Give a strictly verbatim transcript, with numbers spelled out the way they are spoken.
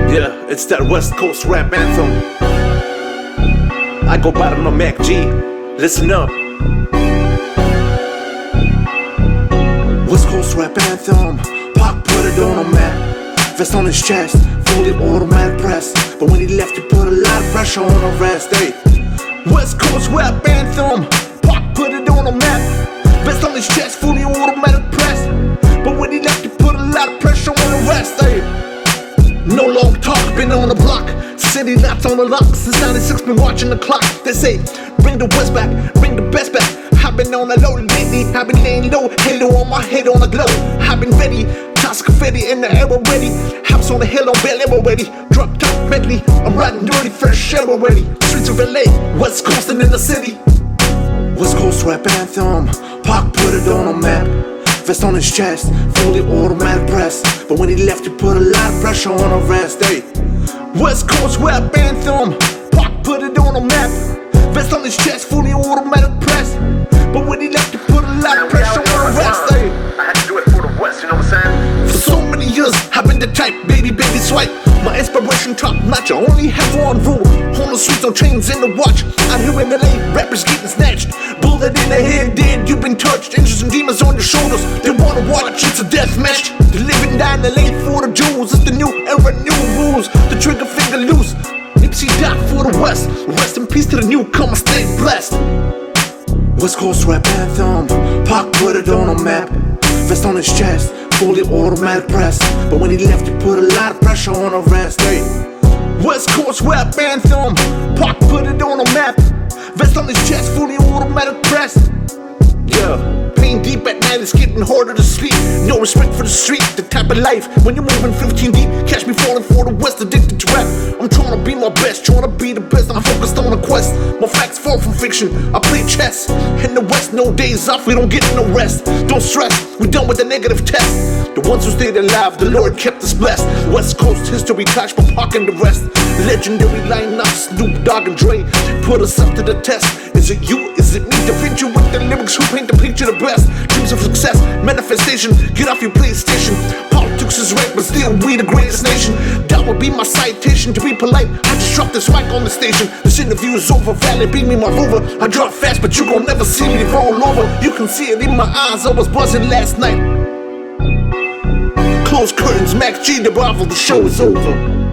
Yeah, it's that West Coast rap anthem. I go by the name of Mac G. Listen up. West Coast rap anthem. Pac put it on a map. Vest on his chest, fully automatic press. But when he left, he put a lot of pressure on the rest. Hey, West Coast rap anthem. Pac put it on a map. Vest on his chest, fully automatic press. But when he left, he put a lot of pressure on the rest. Hey, no long talk, been on the block. City lots on the lock. Since ninety-six, been watching the clock. They say, bring the West back, bring the best back. I've been on the low lately, I've been laying low. Halo on my head on the glow. I've been ready, toss confetti in the air already. House on the hill on Bel Air already. Drop top medley, I'm riding dirty, fresh air already. Streets of L A, West Coast and in the city. West Coast rap anthem. Pac put it on a map. Vest on his chest, fully automatic press. But when he left, he put a lot of pressure on the rest. Hey, West Coast rap anthem. Pac put it on a map. Vest on his chest, fully automatic press. But when he left, he put a lot of pressure on the rest. Hey, I had to do it for the West, you know what I'm saying? for so many years, I've been the type, baby, baby, swipe. My inspiration top notch, I only have one rule. On the streets, on trains, in the watch. Out here in L A, rappers getting snatched. Bullet in the head, dead, you've been touched. Angels and demons on your shoulders, they wanna watch, it's a death match. They're living down the lane for the jewels. It's the new era, new rules. The trigger finger loose. Nipsey died for the West. Rest in peace to the newcomer, stay blessed. West Coast rap anthem. Pac put it on a map. Vest on his chest, fully automatic press. But when he left, he put a lot of pressure on the rest. Hey, West Coast rap anthem. Pac put it on a map. Vest on his chest, fully automatic press. Yeah, pain deep at night, it's getting harder to sleep. No respect for the street, the type of life. When you're moving fifteen deep, catch me falling for the West, addicted to rap. I'm trying to be my best, trying to be the best. I'm focused on a quest. My facts fall from fiction. I play chess. In the West, no days off, we don't get no rest. Don't stress, we done with the negative test. The ones who stayed alive, the Lord kept us blessed. West Coast history touched by Pac and the rest. Legendary lineups, Snoop Dogg and Dre put us up to the test. Is it you? Is it me? Defend you with the lyrics who paint the picture the best. Dreams of success, manifestation. Get off your PlayStation. Politics is right, but still we the greatest nation. That would be my citation. To be polite, I just dropped this mic on the station. This interview is over, Valley, beat me my rover. I drop fast, but you gon' never see me roll over. You can see it in my eyes, I was buzzing last night. Close curtains, Mac G, the Bravo, the show is over.